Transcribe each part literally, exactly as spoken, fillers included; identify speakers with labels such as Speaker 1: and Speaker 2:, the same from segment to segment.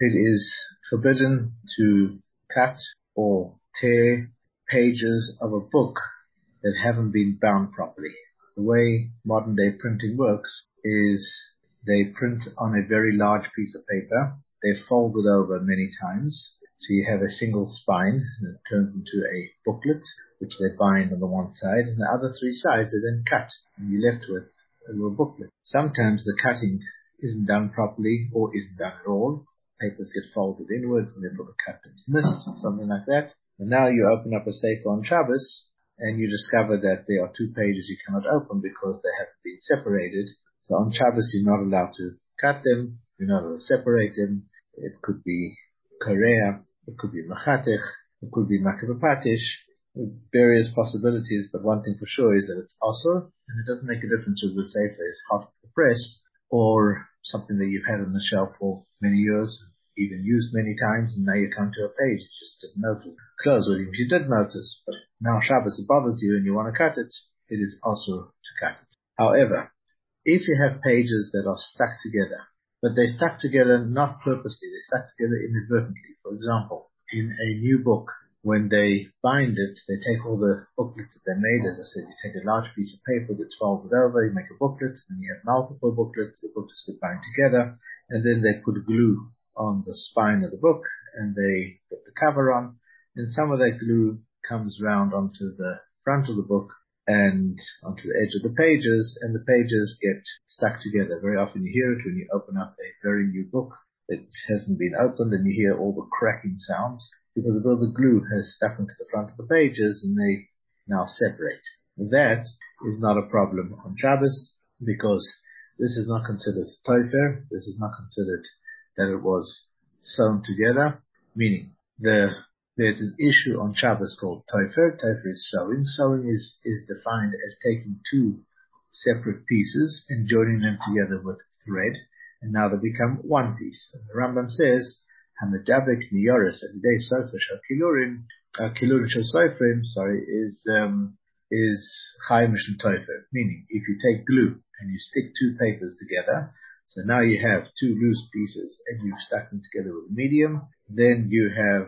Speaker 1: it is forbidden to cut or tear pages of a book that haven't been bound properly. The way modern day printing works is they print on a very large piece of paper. They fold it over many times. So you have a single spine that turns into a booklet, which they bind on the one side, and the other three sides they then cut, and you're left with a little booklet. Sometimes the cutting isn't done properly or isn't done at all. Papers get folded inwards and therefore the cut is missed, something like that. And now you open up a Sefer on Shabbos and you discover that there are two pages you cannot open because they haven't been separated. So on Shabbos you're not allowed to cut them, you're not allowed to separate them. It could be korea, it could be machatech, it could be makavapatish, various possibilities, but one thing for sure is that it's also, and it doesn't make a difference whether the Sefer is hot to the press or something that you've had on the shelf for many years, even used many times, and now you come to a page, you just didn't notice. Close, or even if you did notice, but now Shabbos it bothers you and you want to cut it, it is also to cut it. However, if you have pages that are stuck together, but they stuck together not purposely, they stuck together inadvertently. For example, in a new book, when they bind it, they take all the booklets that they made. As I said, you take a large piece of paper that's folded over, you make a booklet, and you have multiple booklets, the booklets get bound together, and then they put glue on the spine of the book, and they put the cover on, and some of that glue comes round onto the front of the book and onto the edge of the pages, and the pages get stuck together. Very often you hear it when you open up a very new book that hasn't been opened, and you hear all the cracking sounds, because a bit of the glue has stuck into the front of the pages and they now separate. That is not a problem on Shabbos, because this is not considered tofer, this is not considered that it was sewn together, meaning the there's an issue on Shabbos called tofer. Tofer is sewing. Sewing is, is defined as taking two separate pieces and joining them together with thread, and now they become one piece. And the Rambam says, Hamadabek niyoris everyday sofer shal kilurin, kilurin shal sofrim, sorry, is um, is chai mishum tofer. Meaning, if you take glue and you stick two papers together, so now you have two loose pieces and you've stuck them together with a medium, then you have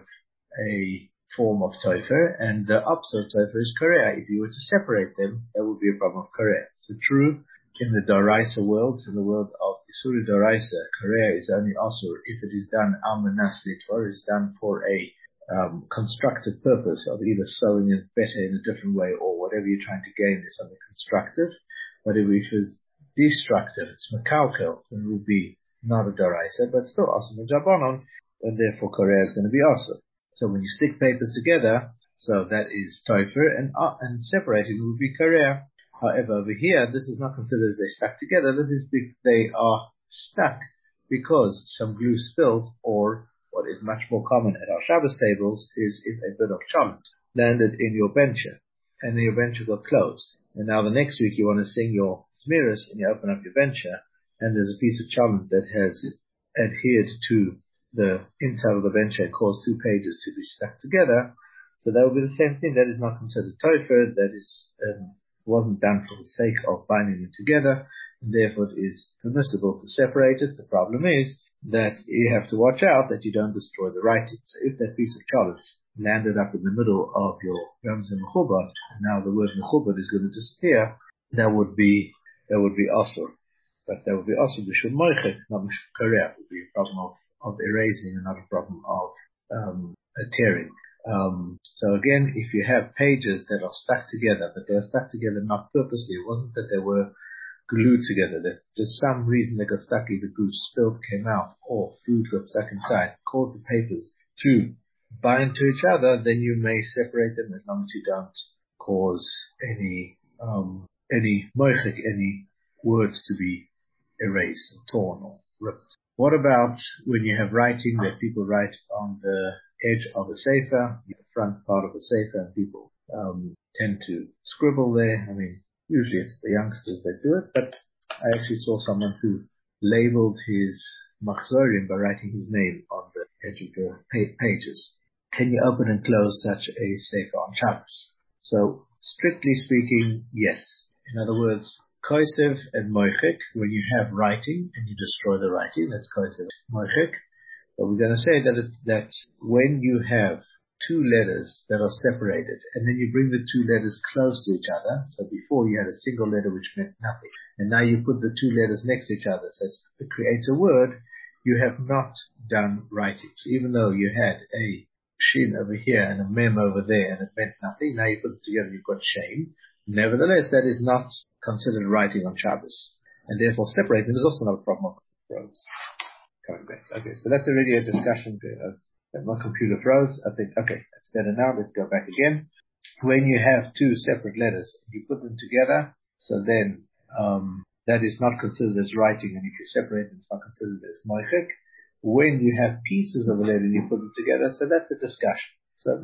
Speaker 1: a form of tofer, and the opposite of tofer is korea. If you were to separate them, that would be a problem of korea. So true, in the Doraisa world, in the world of Isuri Doraisa, korea is only asur if it is done almanas litvor, is done for a um, constructive purpose of either sewing it better in a different way or whatever you're trying to gain is something constructive. But if it is destructive, it's mekalkel, then it would be not a Doraisa, but still asur mejabanon, and therefore korea is going to be asur. So when you stick papers together, so that is tofer, and uh, and separating would be korea. However, over here, this is not considered as they stuck together. This is big, they are stuck because some glue spilled, or what is much more common at our Shabbos tables is if a bit of cholent landed in your bencher, and your bencher got closed. And now the next week you want to sing your Zmiris, and you open up your bencher, and there's a piece of cholent that has adhered to the inside of the bencher and caused two pages to be stuck together. So that would be the same thing. That is not considered tofer. That is um, wasn't done for the sake of binding them together, and therefore it is permissible to separate it. The problem is that you have to watch out that you don't destroy the writing. So if that piece of cholent landed up in the middle of your Rams and Mechubot, and now the word Mechubot is going to disappear, that would be that would be asur. But that would be asur b'shul moichet, not b'shul korea. It would be a problem of of erasing and not a problem of um, tearing. Um, so again, if you have pages that are stuck together, but they are stuck together not purposely, it wasn't that they were glued together, that just some reason they got stuck, either glue spilled, came out, or food got stuck inside, caused the papers to bind to each other, then you may separate them as long as you don't cause any um, any moichik, any words to be erased or torn or ripped. What about when you have writing that people write on the edge of a sefer, the front part of a sefer, and people um, tend to scribble there? I mean, usually it's the youngsters that do it, but I actually saw someone who labeled his machzorim by writing his name on the edge of the pages. Can you open and close such a sefer on Shabbos? So, strictly speaking, yes. In other words, kosev and moichik, when you have writing and you destroy the writing, that's kosev moichik. But we're going to say that it's, that when you have two letters that are separated, and then you bring the two letters close to each other. So before you had a single letter which meant nothing, and now you put the two letters next to each other, so it creates a word. You have not done writing. So even though you had a shin over here and a mem over there, and it meant nothing, now you put it together, you've got shame. Nevertheless, that is not considered writing on Shabbos, and therefore separating is also not a problem of rows. Coming back. Okay, so that's already a discussion. Uh, my computer froze. I think, okay, that's better now. Let's go back again. When you have two separate letters, you put them together, so then um, that is not considered as writing, and if you separate them, it's not considered as moichik. When you have pieces of a letter and you put them together, so that's a discussion. So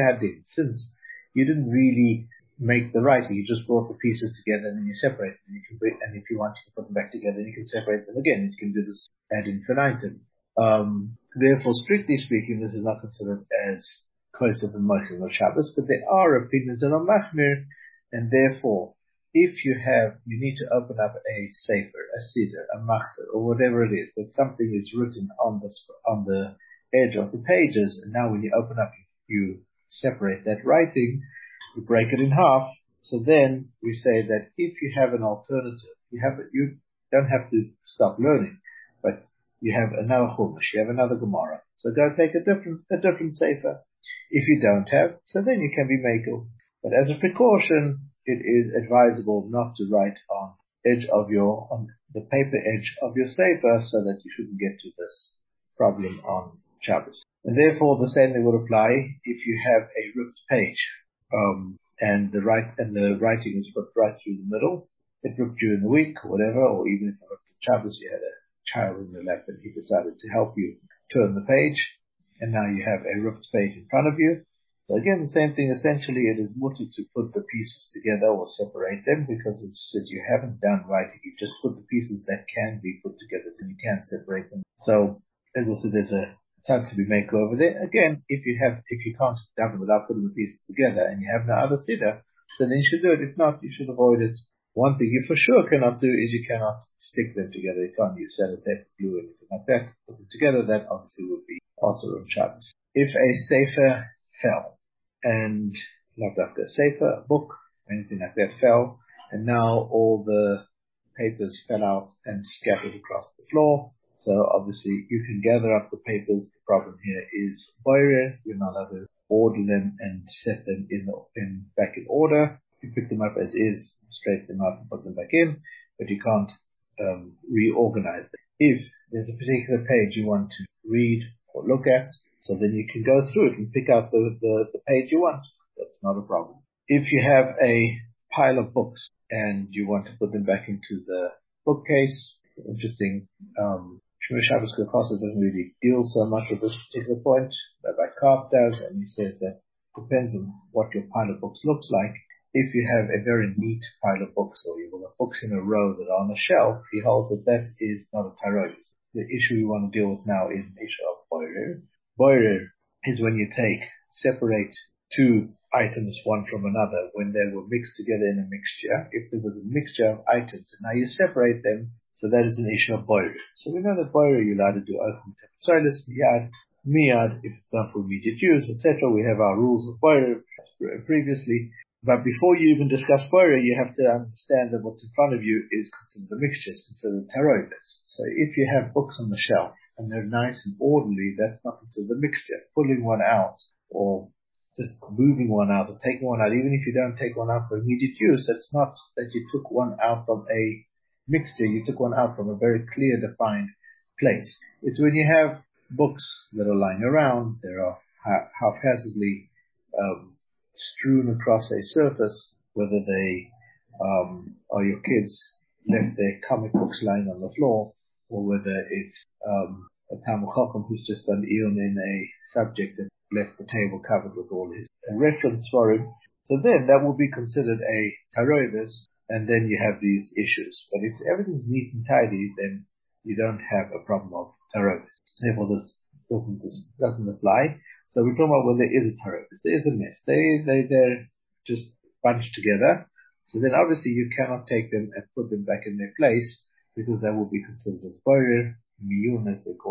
Speaker 1: since you didn't really make the writing, you just brought the pieces together and then you separate them. And, you can bring, and if you want, you can put them back together and you can separate them again. You can do this ad infinitum. Um, therefore, strictly speaking, this is not considered as Kosef and Mochel or Shabbos, but there are opinions that are Machmir, and therefore, if you have, you need to open up a sefer, a siddur, a machzor, or whatever it is, that something is written on the, on the edge of the pages, and now when you open up, you separate that writing, you break it in half, so then we say that if you have an alternative, you have, you don't have to stop learning, but you have another Chumash, you have another Gemara. So go take a different, a different sefer. If you don't have, so then you can be Mekel. But as a precaution, it is advisable not to write on edge of your, on the paper edge of your sefer, so that you shouldn't get to this problem on Shabbos. And therefore, the same thing would apply if you have a ripped page, um, and the right, and the writing is ripped right through the middle. It ripped during the week, or whatever, or even if it ripped on Shabbos, you had a child in your lap and he decided to help you turn the page, and now you have a ripped page in front of you. So again, the same thing, essentially it is mutter to put the pieces together or separate them, because as you said, you haven't done writing, you just put the pieces that can be put together, then you can separate them. So, as I said, there's a time to be make over there. Again, if you have, if you can't daven without putting the pieces together and you have no other siddur, so then you should do it. If not, you should avoid it. One thing you for sure cannot do is you cannot stick them together. You can't use sellotape, glue, anything like that. Put them together, that obviously would be also on Shabbos. If a sefer fell, and not after a sefer, a book, anything like that fell, and now all the papers fell out and scattered across the floor. So obviously you can gather up the papers. The problem here is boirer. You're not allowed to order them and set them in, in back in order. You pick them up as is, straighten them up and put them back in, but you can't um, reorganize them. If there's a particular page you want to read or look at, so then you can go through it and pick out the, the, the page you want. That's not a problem. If you have a pile of books and you want to put them back into the bookcase, interesting, um, Shmuel Shabbos Kochasa doesn't really deal so much with this particular point, but Rabbi Karp does, and he says that it depends on what your pile of books looks like. If you have a very neat pile of books, or you have books in a row that are on a shelf, he holds that that is not a taroidus. The issue we want to deal with now is an issue of boirer. Boirer is when you take, separate two items one from another when they were mixed together in a mixture. If there was a mixture of items and now you separate them, so that is an issue of boirer. So we know that boirer you're allowed to do open tefillah, miyad, miyad, if it's done for immediate use, et cetera. We have our rules of boirer previously. But before you even discuss boirer, you have to understand that what's in front of you is considered a mixture, it's considered taroidus. So if you have books on the shelf and they're nice and orderly, that's not considered a mixture. Pulling one out or just moving one out or taking one out, even if you don't take one out for immediate use, it's not that you took one out from a mixture, you took one out from a very clear defined place. It's when you have books that are lying around, they are haphazardly um, strewn across a surface, whether they um, are your kids left their comic books lying on the floor, or whether it's um, a Talmud Chacham who's just done Eon in a subject and left the table covered with all his reference for him. So then that will be considered a taroidus, and then you have these issues. But if everything's neat and tidy, then you don't have a problem of taroidus. Therefore, this doesn't, this doesn't apply. So we're talking about when there is a taroidus. There is a mess. They, they, they're just bunched together. So then obviously you cannot take them and put them back in their place, because that will be considered as boirer, miyun as they call it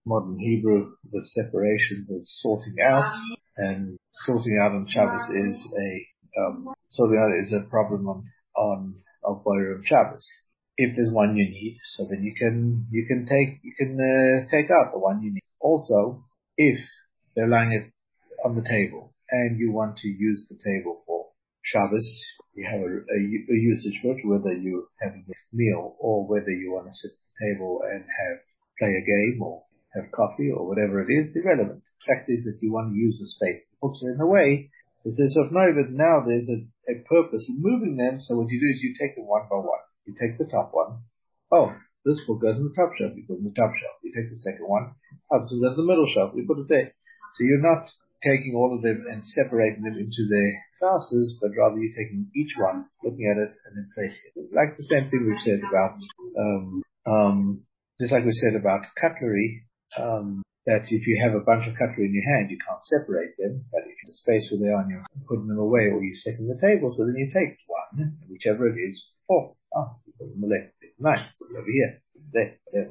Speaker 1: modern Hebrew, the separation, the sorting out, and sorting out on Shabbos is a um, sorting out is a problem on on of Boyer Shabbos. If there's one you need, so then you can you can take you can uh, take out the one you need. Also, if they're lying it on the table and you want to use the table for Shabbos, you have a, a, a usage for it, whether you have a meal or whether you want to sit at the table and have play a game or have coffee or whatever it is, irrelevant. The fact is that you want to use the space. The books are in the way. It says, so no, but now there's a, a purpose in moving them. So what you do is you take them one by one. You take the top one. Oh, this book goes in the top shelf. You put it in the top shelf. You take the second one. Oh, this one goes in the middle shelf. You put it there. So you're not taking all of them and separating them into their classes, but rather you're taking each one, looking at it, and then placing it. Like the same thing we've said about, um, um, just like we said about cutlery, um, that if you have a bunch of cutlery in your hand, you can't separate them, but if you have space where they are and you're putting them away, or you set in the table, so then you take one, whichever it is, four, oh, you put them on the left, nine, put it over here, there, whatever.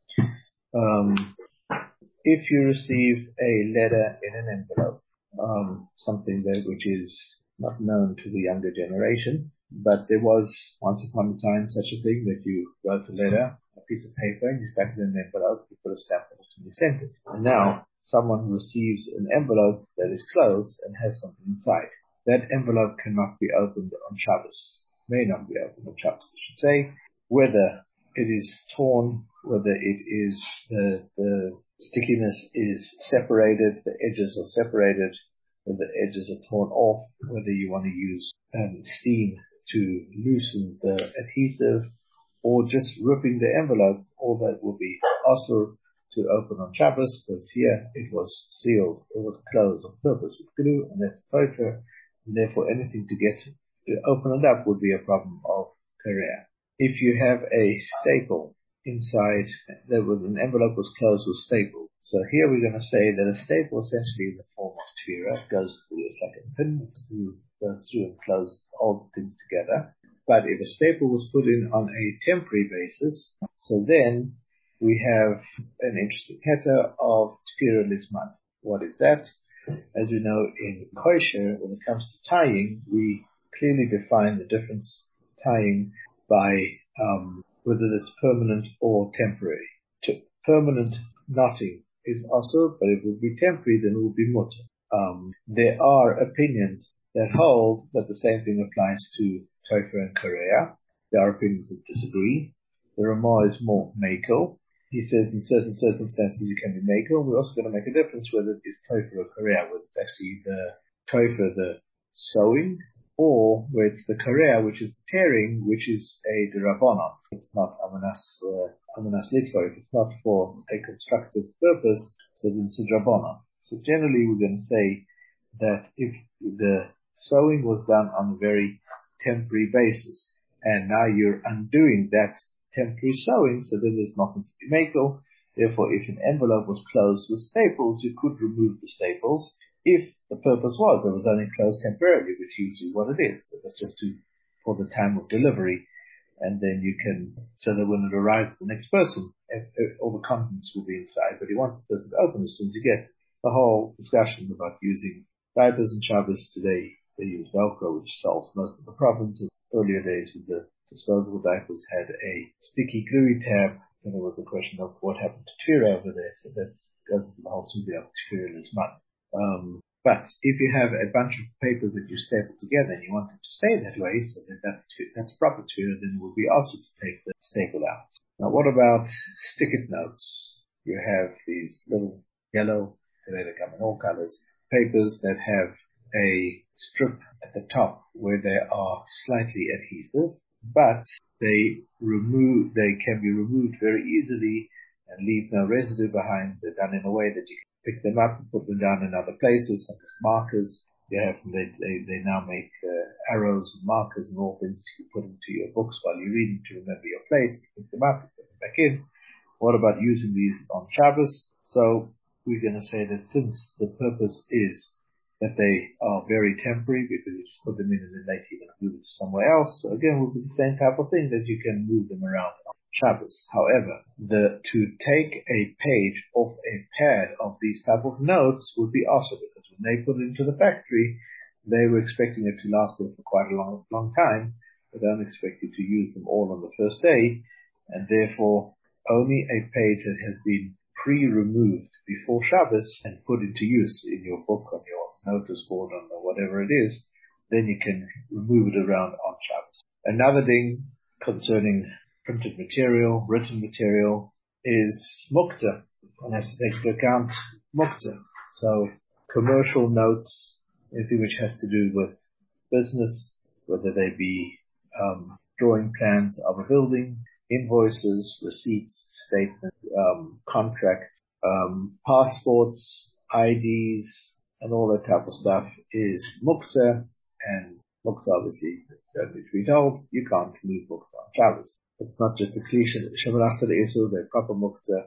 Speaker 1: Um, if you receive a letter in an envelope, um, something that which is not known to the younger generation, but there was once upon a time such a thing that you wrote a letter, a piece of paper, and you stuck it in an envelope, you put a stamp on it, and you sent it. And now someone receives an envelope that is closed and has something inside. That envelope cannot be opened on Shabbos. May not be opened on Shabbos, I should say. Whether it is torn, whether it is the, the stickiness is separated, the edges are separated, whether the edges are torn off, whether you want to use um, steam to loosen the adhesive, or just ripping the envelope, all that will be also to open on Shabbos, because here it was sealed, it was closed on purpose with glue, and that's torture, and therefore anything to get to open it up would be a problem of Korea. If you have a staple inside, that was an envelope was closed with staple. So here we're going to say that a staple essentially is a form of tefillah. It goes through, it's like a pin, to go through and close all the things together. But if a staple was put in on a temporary basis, so then we have an interesting heter of tefillah lisman. What is that? As we know in kosher, when it comes to tying, we clearly define the difference tying by um, whether it's permanent or temporary. To permanent knotting is also, but if it would be temporary, then it would be mutter. Um, there are opinions that hold that the same thing applies to Tofer and Korea. There are opinions that disagree. The Ramah is more Mako. He says in certain circumstances you can be Mako. We're also going to make a difference whether it is Tofer or Korea, whether it's actually the Tofer, the sewing, or where it's the Korea, which is tearing, which is a Derabonon. It's not Amanas, uh, Amanas Litvoik. It's not for a constructive purpose, so then it's a Drabonon. So generally we're going to say that if the sewing was done on a very temporary basis, and now you're undoing that temporary sewing, so then there's nothing to be Mako. Therefore, if an envelope was closed with staples, you could remove the staples if the purpose was it was only closed temporarily, which usually what it is. So it's just to, for the time of delivery, and then you can, so that when it arrives to the next person, if, if all the contents will be inside, but he wants the person to open as soon as he gets it. The whole discussion about using diapers and Shabbos today, they use Velcro, which solves most of the problems. In earlier days with the disposable diapers had a sticky gluey tab, and there was the question of what happened to Tefira over there, so that goes into the whole sugya of Tefira this month. Um, but if you have a bunch of papers that you staple together and you want it to stay that way, so that that's, that's proper Tefira, then it will be also to take the staple out. Now what about stick-it notes? You have these little yellow, today they come in all colors, papers that have a strip at the top where they are slightly adhesive, but they remove, they can be removed very easily and leave no residue behind. They're done in a way that you can pick them up and put them down in other places, such as markers. You have, they, they, they now make uh, arrows and markers and all things that you put into your books while you're reading to remember your place. You pick them up, you put them back in. What about using these on Shabbos? So we're going to say that since the purpose is that they are very temporary, because you just put them in and then later you're going to move it to somewhere else. So again, it will be the same type of thing that you can move them around on Shabbos. However, the to take a page off a pad of these type of notes would be awesome, because when they put it into the factory, they were expecting it to last them for quite a long, long time. They don't expect you to use them all on the first day, and therefore only a page that has been pre-removed before Shabbos and put into use in your book, on your notice board, on whatever it is, then you can remove it around on Shabbos. Another thing concerning printed material, written material, is muktzah. One has to take into account muktzah. So commercial notes, anything which has to do with business, whether they be um, drawing plans of a building, invoices, receipts, statements, um, contracts, um, passports, I Ds, and all that type of stuff is muktzah. And muktzah, obviously, don't need to be told, you can't move muktzah on Shabbos. It's not just a cliche. Shemarach the Isur, they're proper muktzah,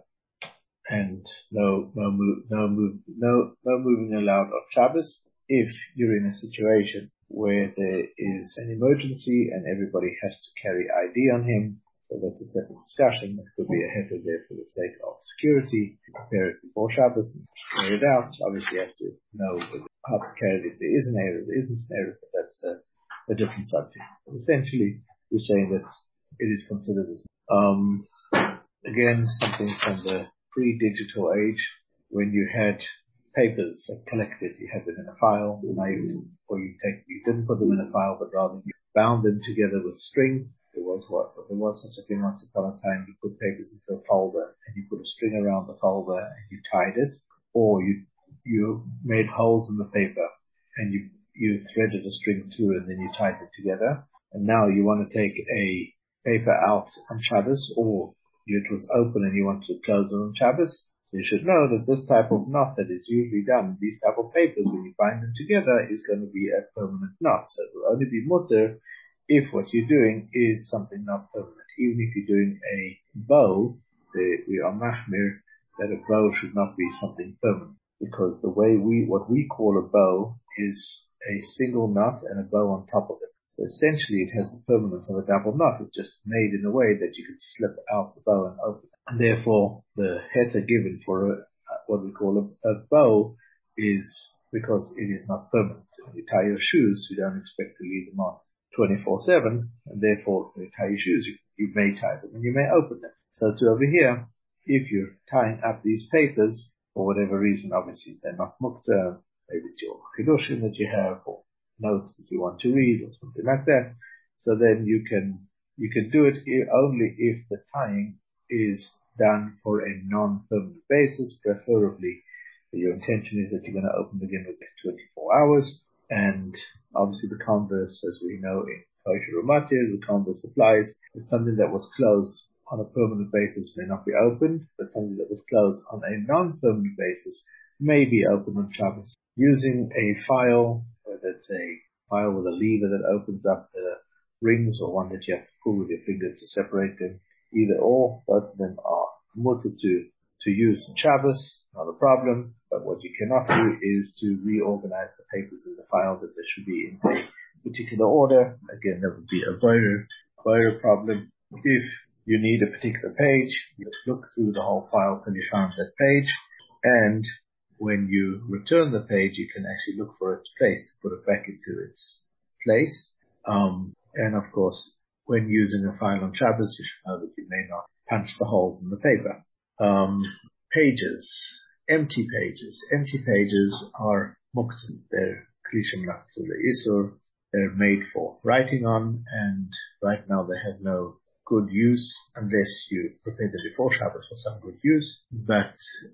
Speaker 1: and no, no move, no move, no, no moving allowed on Shabbos. If you're in a situation where there is an emergency and everybody has to carry I D on him, so that's a separate discussion. It could be a heter there for the sake of security. Prepare it before Shabbos and carry it out. Obviously, you have to know how to carry it if there is an error, there isn't an error, but that's a, a different subject. But essentially, we're saying that it is considered as, um, again, something from the pre-digital age, when you had papers collected, you had them in a file, or you take, you didn't put them in a file, but rather you bound them together with string. There was what there was such a thing once upon a time. You put papers into a folder and you put a string around the folder and you tied it, or you you made holes in the paper and you you threaded a string through and then you tied it together. And now you want to take a paper out on Shabbos, or it was open and you want to close it on Shabbos. So you should know that this type of knot that is usually done, these type of papers, when you bind them together, is going to be a permanent knot. So it will only be mutter if what you're doing is something not permanent. Even if you're doing a bow, the, we are machmir that a bow should not be something permanent, because the way we, what we call a bow is a single knot and a bow on top of it. So essentially it has the permanence of a double knot. It's just made in a way that you can slip out the bow and open it. And therefore the heter given for a, what we call a, a bow is because it is not permanent. When you tie your shoes, you don't expect to leave them on twenty-four seven, and therefore when you tie your shoes, you, you may tie them and you may open them. So to over here, if you're tying up these papers, for whatever reason, obviously they're not muktzah, maybe it's your chidushim that you have, or notes that you want to read, or something like that, so then you can, you can do it only if the tying is done for a non-permanent basis, preferably your intention is that you're going to open again within twenty-four hours, and obviously the converse, as we know in kosher umatir, the converse applies. It's something that was closed on a permanent basis may not be opened, but something that was closed on a non-permanent basis may be opened on Shabbos. Using a file, whether it's a file with a lever that opens up the rings, or one that you have to pull with your finger to separate them, either or, both of them are mutter to, to use on Shabbos, not a problem. But what you cannot do is to reorganize the papers in the file, that they should be in a particular order. Again, that would be a very, very problem. If you need a particular page, you look through the whole file till you find that page, and when you return the page, you can actually look for its place to put it back into its place. Um, and of course, when using a file on Shabbos, you should know that you may not punch the holes in the paper. Um, pages, empty pages. Empty pages are muktzah. They're klishim nachtzah isur. They're made for writing on, and right now they have no good use unless you prepare them before Shabbos for some good use. But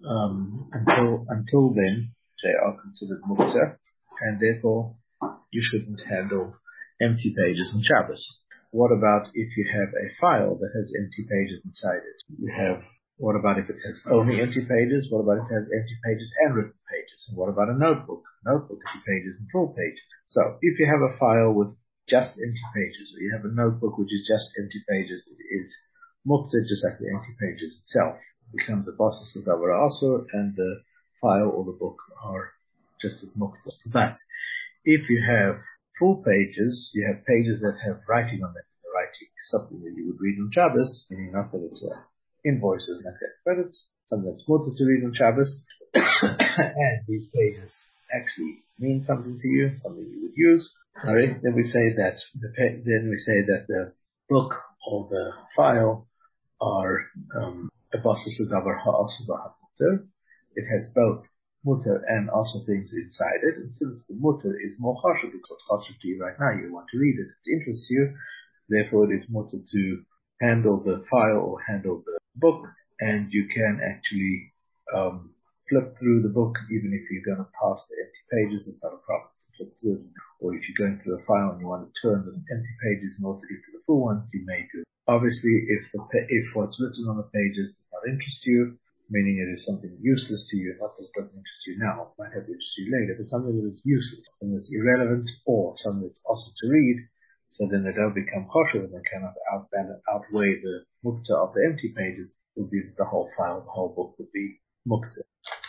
Speaker 1: um, until until then, they are considered muktzah, and therefore you shouldn't handle empty pages on Shabbos. What about if you have a file that has empty pages inside it? You have, what about if it has only empty pages? What about if it has empty pages and written pages? And what about a notebook? Notebook, empty pages and full pages. So if you have a file with just empty pages, or you have a notebook which is just empty pages, it is muktzah, just like the empty pages itself. It becomes the basis of Davara also, and the file or the book are just as muktzah. But if you have full pages, you have pages that have writing on them. The writing something that you would read on Shabbos, meaning not that it's uh, invoices like that, but it's something that's mutter to read on Shabbos, and these pages actually mean something to you, something you would use. All right, then we say that the then we say that the book or the file are um, a basis of our mutter. It has both mutter and also things inside it. And since the mutter is more harsher, because harsher to you right now, you want to read it, it interests you. Therefore, it is mutter to handle the file or handle the book, and you can actually um, flip through the book even if you're going to pass the empty pages. It's not a problem to flip through it. Or if you're going through a file and you want to turn the empty pages in order to get to the full ones, you may do it. Obviously, if the if what's written on the pages does not interest you, meaning it is something useless to you, not that it doesn't interest you now, it might have interest you later, but something that is useless, something that's irrelevant, or something that's awesome to read, so then they don't become kosher and they cannot outbalance, outweigh the muktzah of the empty pages, would be the whole file, the whole book would be muktzah.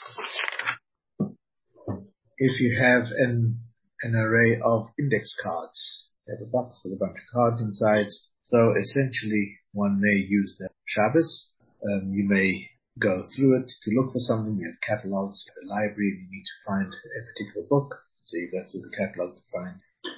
Speaker 1: If you have an an array of index cards, you have a box with a bunch of cards inside, so essentially one may use the Shabbos. Um, you may go through it to look for something. You have catalogs, you have a library, and you need to find a particular book. So you go through the catalog to find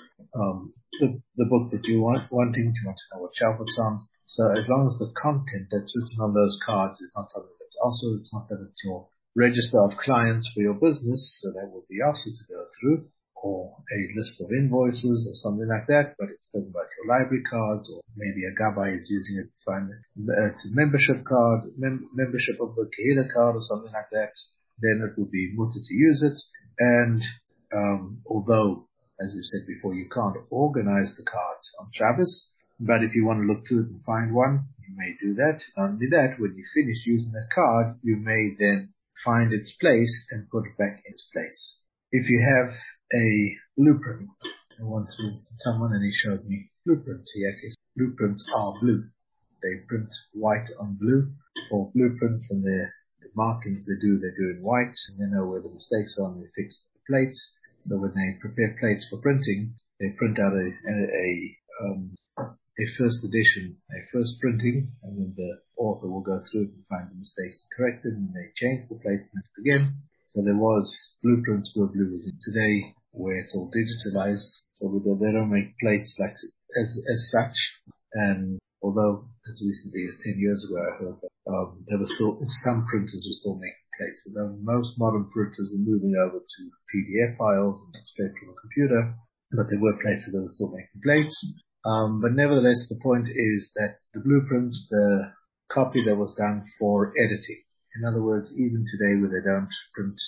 Speaker 1: um, the, the book that you want, wanting. You want to know what shelf it's on. So as long as the content that's written on those cards is not something that's also, it's not that it's your register of clients for your business, so that would be also to go through, or a list of invoices or something like that, but it's talking about your library cards, or maybe a gabbai is using it to find uh, it's a membership card, mem- membership of the Kehillah card or something like that, then it would be mutter to use it. And um, although, as we said before, you can't organize the cards on Shabbos, but if you want to look through it and find one, you may do that. Not only that, when you finish using that card, you may then find its place and put it back in its place. If you have a blueprint, I once visited someone and he showed me blueprints. He actually said blueprints are blue. They print white on blue, or blueprints, and the markings they do, they do in white, and they know where the mistakes are and they fix the plates. So when they prepare plates for printing, they print out a, a, a um, a first edition, a first printing, and then the author will go through it and find the mistakes and correct them, and they change the plate and print it again. So there was blueprints where blue was in today, where it's all digitalized, so they don't make plates like as as such. And although as recently as ten years ago, I heard that um, there were still some printers were still making plates. So most modern printers were moving over to P D F files and straight from a computer, but there were places that were still making plates. Um, but nevertheless, the point is that the blueprints, the copy that was done for editing. In other words, even today where they don't print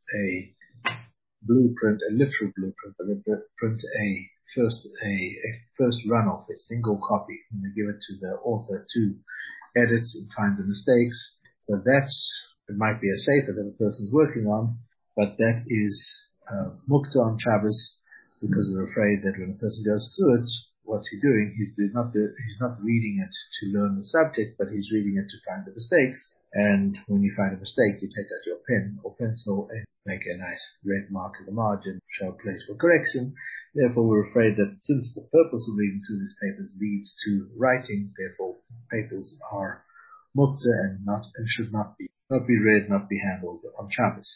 Speaker 1: a blueprint, a literal blueprint, but they print a first, a, a first run-off, a single copy, and they give it to the author to edit and find the mistakes. So that's, it might be a safer that the person's working on, but that is uh, muktzah on Shabbos, because we're afraid that when a person goes through it, what's he doing? He's not the, he's not reading it to learn the subject, but he's reading it to find the mistakes. And when you find a mistake, you take out your pen or pencil and make a nice red mark in the margin, show a place for correction. Therefore, we're afraid that since the purpose of reading through these papers leads to writing, therefore papers are muktzah and not and should not be not be read, not be handled on Shabbos.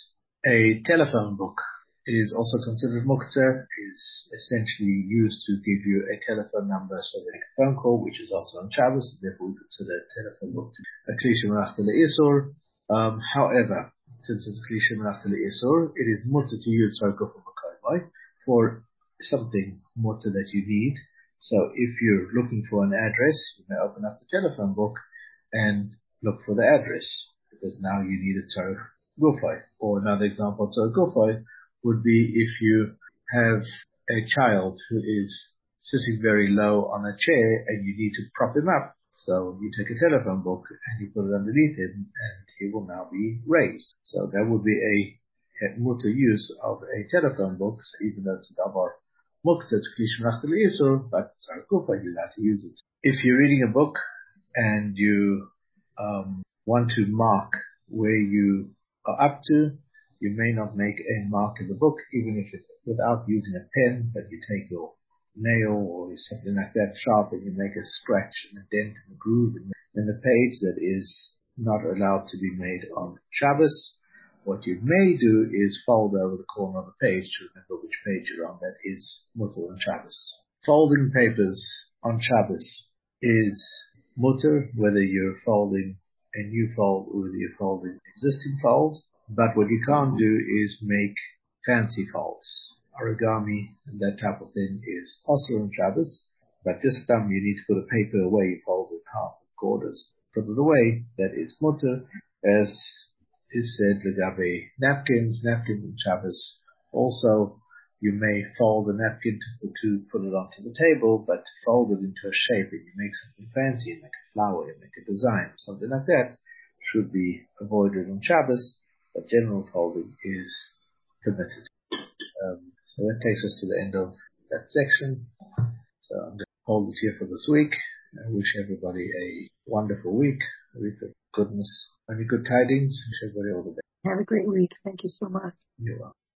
Speaker 1: A telephone book is also considered muktzah, is essentially used to give you a telephone number so they make a phone call, which is also on Shabbos, therefore we consider a telephone book to be a kli shemelachta le'isur. Um, however, since it's a kli shemelachta le'isur, it is mutter to use tzorko for makoymai, for something mutter that you need. So if you're looking for an address, you may open up the telephone book and look for the address, because now you need a tzorch gufay. Or another example of tzorch gufay would be if you have a child who is sitting very low on a chair and you need to prop him up. So you take a telephone book and you put it underneath him and he will now be raised. So that would be a mutter use of a telephone book, so even though it's a davar muktzah, it's kli shemelachta le'isur, but tzorch gufay, you're allowed to use it. If you're reading a book and you um, want to mark where you are up to, you may not make a mark in the book, even if it's without using a pen, but you take your nail or something like that sharp and you make a scratch and a dent and a groove in the page that is not allowed to be made on Shabbos. What you may do is fold over the corner of the page to remember which page you're on. That is mutter on Shabbos. Folding papers on Shabbos is mutter, whether you're folding a new fold or whether you're folding an existing fold. But what you can't do is make fancy folds. Origami and that type of thing is also on Shabbos. But this time you need to put a paper away, you fold it in half with quarters. Put it away, that is mutter, as is said legabe napkins, napkins on Shabbos. Also, you may fold a napkin to, to put it onto the table, but to fold it into a shape and you make something fancy, you make a flower, you make a design, something like that, should be avoided on Shabbos, but general folding is permitted. Um, so that takes us to the end of that section. So I'm going to hold it here for this week. I wish everybody a wonderful week, a week of goodness, only good tidings. Wish everybody all the best.
Speaker 2: Have a great week. Thank you so much.
Speaker 1: You're welcome.